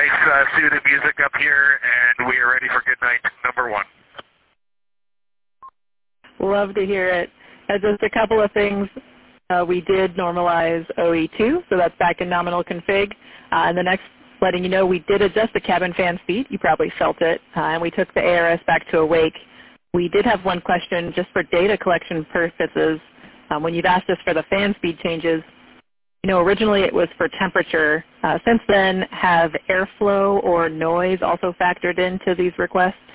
nice soothing music up here, and we are ready for good night number 1. Love to hear it. Just a couple of things. We did normalize OE2, so that's back in nominal config. And the next, letting you know, we did adjust the cabin fan speed. You probably felt it. And we took the ARS back to awake. We did have one question just for data collection purposes. When you've asked us for the fan speed changes, originally it was for temperature. Since then, have airflow or noise also factored into these requests?